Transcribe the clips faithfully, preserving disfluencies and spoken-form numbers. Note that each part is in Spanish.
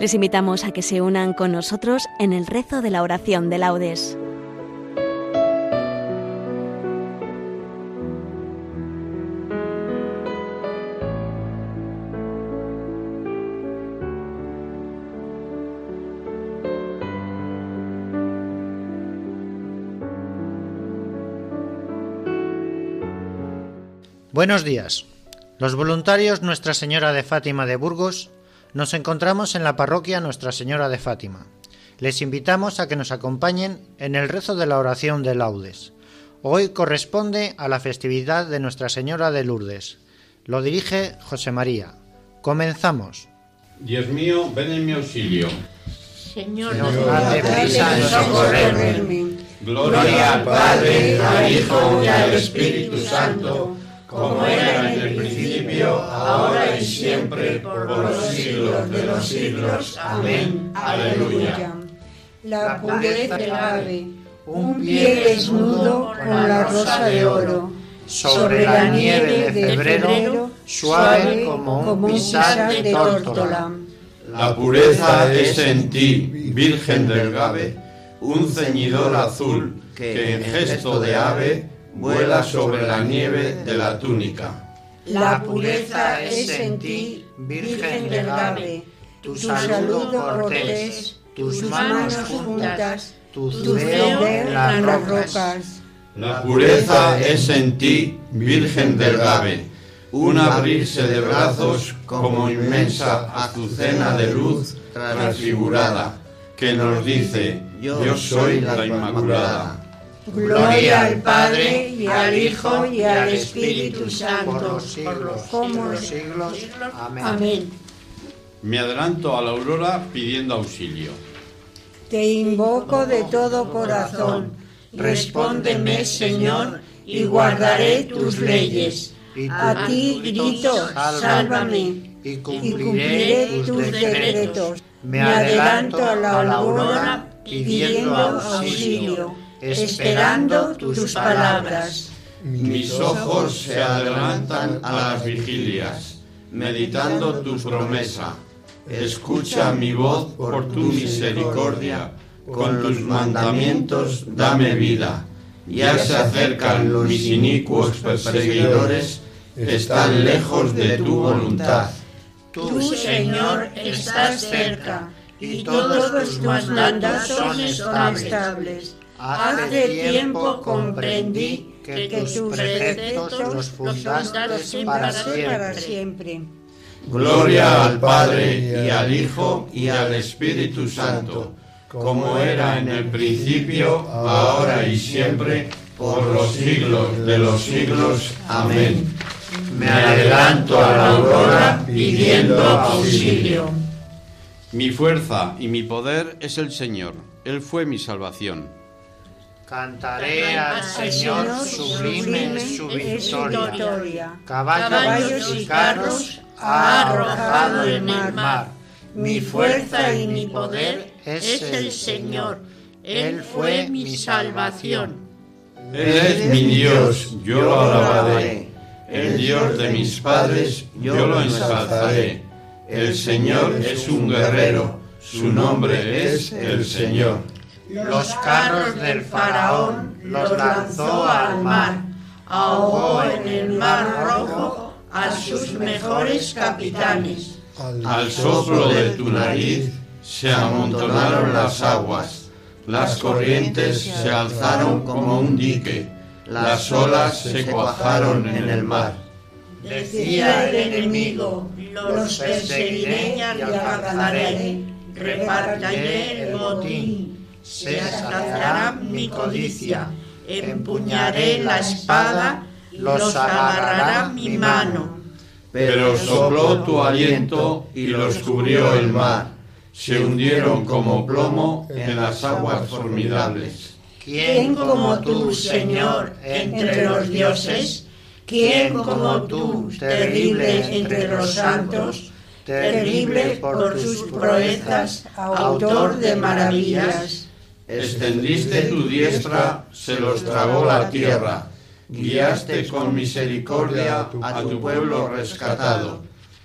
Les invitamos a que se unan con nosotros en el rezo de la oración de laudes. Buenos días. Los voluntarios Nuestra Señora de Fátima de Burgos nos encontramos en la parroquia Nuestra Señora de Fátima. Les invitamos a que nos acompañen en el rezo de la oración de laudes. Hoy corresponde a la festividad de Nuestra Señora de Lourdes. Lo dirige José María. Comenzamos. Dios mío, ven en mi auxilio. Señor, haz deprisa en socorrerme. Gloria al Padre, al Hijo y al Espíritu Santo, como era en el principio, ahora y siempre, por los siglos de los siglos. Amén. Aleluya. La pureza del ave, Un pie desnudo con la rosa de oro, sobre la nieve de febrero, suave como un pisar de tórtola. La pureza es en ti, Virgen del Gave, un ceñidor azul que en gesto de ave vuela sobre la nieve de la túnica. La pureza es en ti, Virgen del Gave, tu saludo cortés, tus manos juntas, tu tu ceo ceo en las rocas. La pureza es en ti, Virgen del Gave, un abrirse de brazos como inmensa azucena de luz transfigurada, que nos dice: yo soy la Inmaculada. Gloria al Padre, y al Hijo, y al Espíritu Santo, por los siglos, por de los los siglos. Amén. Amén. Me adelanto a la aurora pidiendo auxilio. Te invoco de todo corazón, respóndeme, Señor, y guardaré tus leyes. A ti grito, sálvame, y y cumpliré cumpliré tus tus decretos. decretos. Me adelanto a la aurora pidiendo auxilio, esperando tus palabras. Mis ojos se adelantan a las vigilias, meditando tu promesa. Escucha mi voz por tu misericordia, con tus mandamientos dame vida. Ya se acercan mis inicuos perseguidores, están lejos de tu voluntad. Tú, Señor, estás cerca, y todos tus mandatos son estables. Hace tiempo comprendí que tus preceptos los fundaste para siempre. Gloria al Padre, y al Hijo, y al Espíritu Santo, como era en el principio, ahora y siempre, por los siglos de los siglos. Amén. Me adelanto a la aurora pidiendo auxilio. Mi fuerza y mi poder es el Señor. Él fue mi salvación. Cantaré al Señor, sublime es su victoria. Caballos y carros ha arrojado en el mar. Mi fuerza y mi poder es el Señor. Él fue mi salvación. Él es mi Dios, yo lo alabaré. El Dios de mis padres, yo lo ensalzaré. El Señor es un guerrero, su nombre es el Señor. Los carros del faraón los lanzó al mar. Ahogó en el mar rojo a sus mejores capitanes. Al soplo de tu nariz se amontonaron las aguas, las corrientes se alzaron como un dique, las olas se cuajaron en el mar. Decía el enemigo, los perseguiré y alcanzaré, repartiré el botín, se saciará mi codicia, empuñaré la espada, los agarrará mi mano. Pero sopló tu aliento y los cubrió el mar, se hundieron como plomo en las aguas formidables. ¿Quién como tú, Señor, entre los dioses? ¿Quién como tú, terrible entre los santos? Terrible por tus proezas, autor de maravillas. Extendiste tu diestra, se los tragó la tierra. Guiaste con misericordia a tu pueblo rescatado.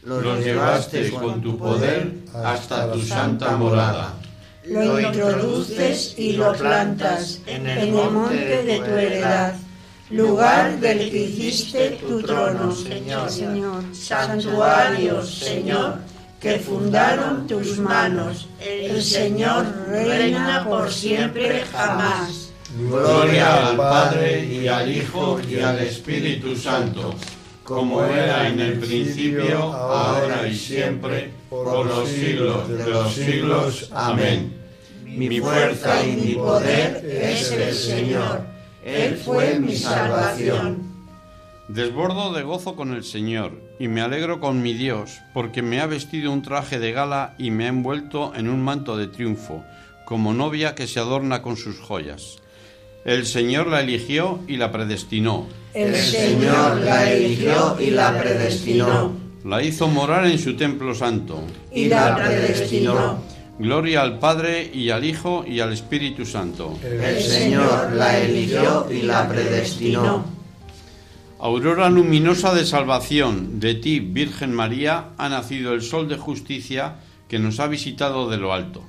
los llevaste con tu poder hasta tu santa morada. Lo introduces y lo plantas en el monte de tu heredad, lugar del que hiciste tu trono, Señor. Señor. Santuario, Señor, que fundaron tus manos. El Señor reina por siempre jamás. Gloria al Padre y al Hijo y al Espíritu Santo, como era en el principio, ahora y siempre, por los siglos de los siglos. Amén. Mi fuerza y mi poder es el Señor. Él fue mi salvación. Desbordo de gozo con el Señor, y me alegro con mi Dios, porque me ha vestido un traje de gala y me ha envuelto en un manto de triunfo, como novia que se adorna con sus joyas. El Señor la eligió y la predestinó. El Señor la eligió y la predestinó. La hizo morar en su templo santo. Y la predestinó. Gloria al Padre y al Hijo y al Espíritu Santo. El Señor la eligió y la predestinó. Aurora luminosa de salvación, de ti, Virgen María, ha nacido el sol de justicia que nos ha visitado de lo alto.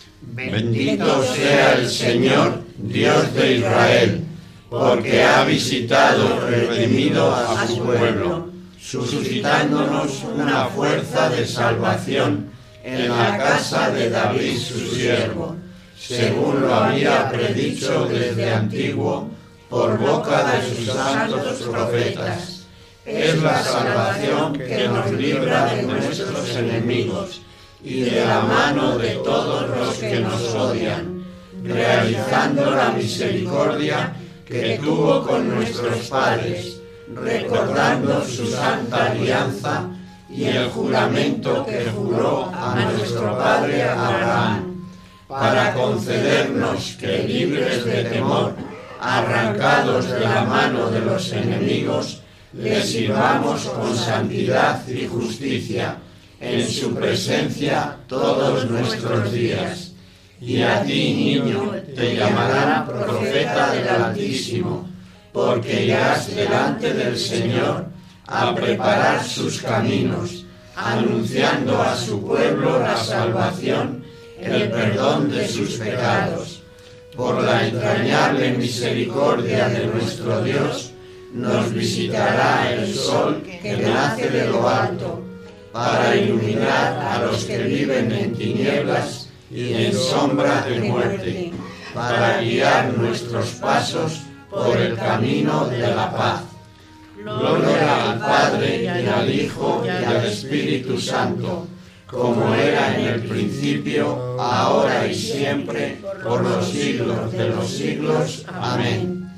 Bendito sea el Señor, Dios de Israel, porque ha visitado y redimido a su pueblo, suscitándonos una fuerza de salvación en la casa de David su siervo, según lo había predicho desde antiguo por boca de sus santos profetas. Es la salvación que nos libra de nuestros enemigos y de la mano de todos los que nos odian, realizando la misericordia que tuvo con nuestros padres, recordando su santa alianza y el juramento que juró a nuestro padre Abraham, para concedernos que, libres de temor, arrancados de la mano de los enemigos, le sirvamos con santidad y justicia en su presencia todos nuestros días. Y a ti, niño, te llamarán profeta del Altísimo, porque irás delante del Señor a preparar sus caminos, anunciando a su pueblo la salvación, el perdón de sus pecados. Por la entrañable misericordia de nuestro Dios, nos visitará el sol que nace de lo alto, para iluminar a los que viven en tinieblas y en sombra de muerte, para guiar nuestros pasos por el camino de la paz. Gloria al Padre y al Hijo y al Espíritu Santo, como era en el principio, ahora y siempre, por los siglos de los siglos. Amén.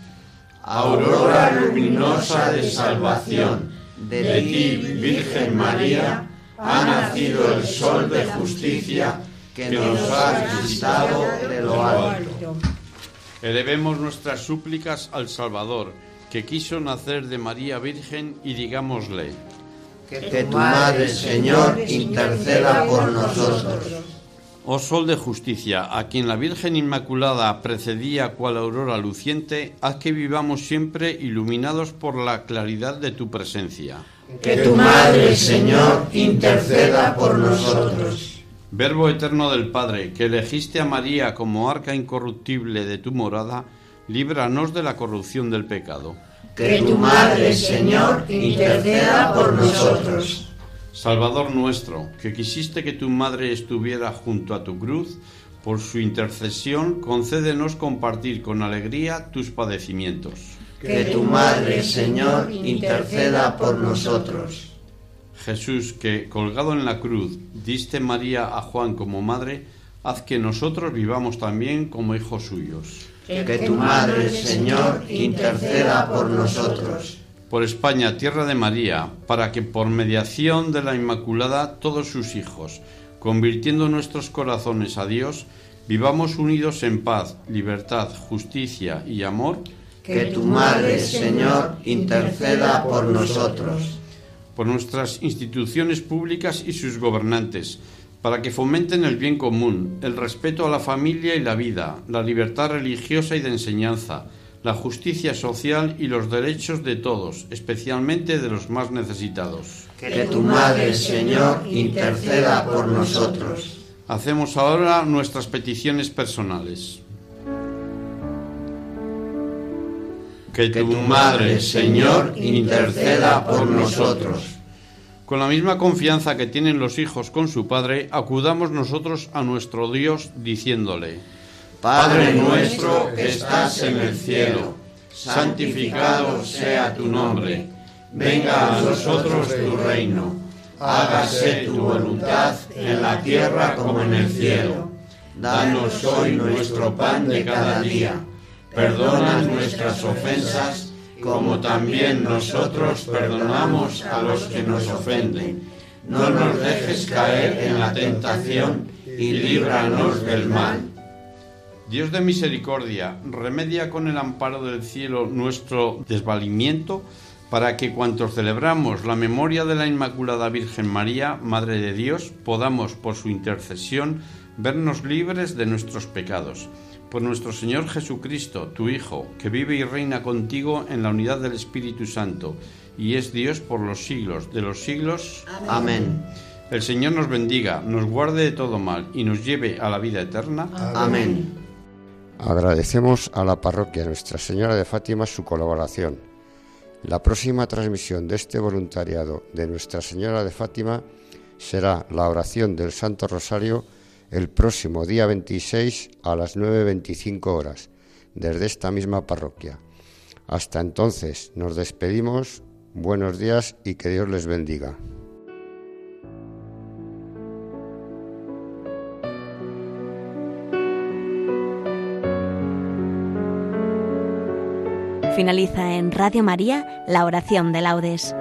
Aurora luminosa de salvación, de ti, Virgen María, ha nacido el sol de justicia que nos ha visitado de lo alto. Elevemos nuestras súplicas al Salvador, que quiso nacer de María Virgen, y digámosle: que tu Madre, Señor, interceda por nosotros. Oh Sol de justicia, a quien la Virgen Inmaculada precedía cual aurora luciente, haz que vivamos siempre iluminados por la claridad de tu presencia. Que tu Madre, Señor, interceda por nosotros. Verbo eterno del Padre, que elegiste a María como arca incorruptible de tu morada, líbranos de la corrupción del pecado. Que tu Madre, Señor, interceda por nosotros. Salvador nuestro, que quisiste que tu Madre estuviera junto a tu cruz, por su intercesión concédenos compartir con alegría tus padecimientos. Que tu Madre, Señor, interceda por nosotros. Jesús, que colgado en la cruz diste María a Juan como madre, haz que nosotros vivamos también como hijos suyos. Que tu Madre, Señor, interceda por nosotros. Por España, tierra de María, para que por mediación de la Inmaculada todos sus hijos, convirtiendo nuestros corazones a Dios, vivamos unidos en paz, libertad, justicia y amor. Que tu Madre, Señor, interceda por nosotros. Por nuestras instituciones públicas y sus gobernantes, para que fomenten el bien común, el respeto a la familia y la vida, la libertad religiosa y de enseñanza, la justicia social y los derechos de todos, especialmente de los más necesitados. Que tu Madre, Señor, interceda por nosotros. Hacemos ahora nuestras peticiones personales. Que tu Madre, Señor, interceda por nosotros. Con la misma confianza que tienen los hijos con su Padre, acudamos nosotros a nuestro Dios diciéndole: Padre nuestro que estás en el cielo, santificado sea tu nombre. Venga a nosotros tu reino. Hágase tu voluntad en la tierra como en el cielo. Danos hoy nuestro pan de cada día. Perdona nuestras ofensas, como también nosotros perdonamos a los que nos ofenden. No nos dejes caer en la tentación y líbranos del mal. Dios de misericordia, remedia con el amparo del cielo nuestro desvalimiento, para que cuantos celebramos la memoria de la Inmaculada Virgen María, Madre de Dios, podamos, por su intercesión, vernos libres de nuestros pecados. Por nuestro Señor Jesucristo, tu Hijo, que vive y reina contigo en la unidad del Espíritu Santo, y es Dios por los siglos de los siglos. Amén. El Señor nos bendiga, nos guarde de todo mal y nos lleve a la vida eterna. Amén. Agradecemos a la parroquia Nuestra Señora de Fátima su colaboración. La próxima transmisión de este voluntariado de Nuestra Señora de Fátima será la oración del Santo Rosario el próximo día veintiséis a las nueve veinticinco horas, desde esta misma parroquia. Hasta entonces, nos despedimos, buenos días y que Dios les bendiga. Finaliza en Radio María la oración de laudes.